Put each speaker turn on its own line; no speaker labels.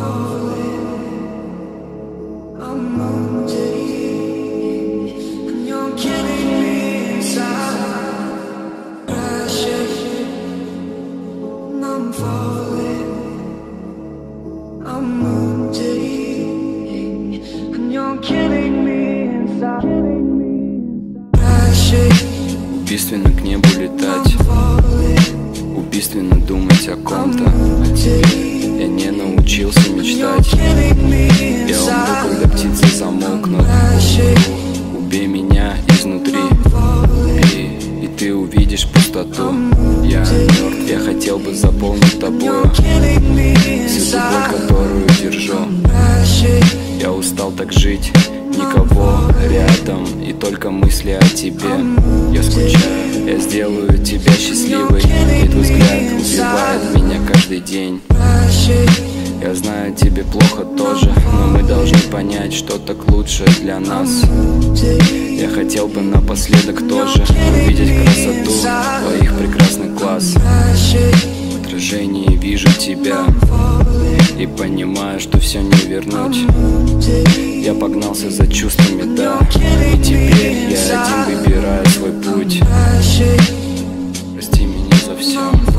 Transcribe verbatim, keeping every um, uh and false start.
Убийственно к небу летать, убийственно думать о ком-то, о тебе. Я не научился мечтать. Я умру, когда птицы замолкнут. Убей меня изнутри, и, и ты увидишь пустоту. Я мертв, я хотел бы заполнить тобою всю ту боль, которую держу. Я устал так жить, никого рядом, и только мысли о тебе. Я скучаю, я сделаю тебя счастливой, и твой взгляд убивает меня каждый день. Я знаю, тебе плохо тоже, но мы должны понять, что так лучше для нас. Я хотел бы напоследок тоже увидеть красоту твоих прекрасных глаз. В отражении вижу тебя и понимаю, что все не вернуть. Я погнался за чувствами, да, и теперь я один выбираю свой путь. Прости меня за все.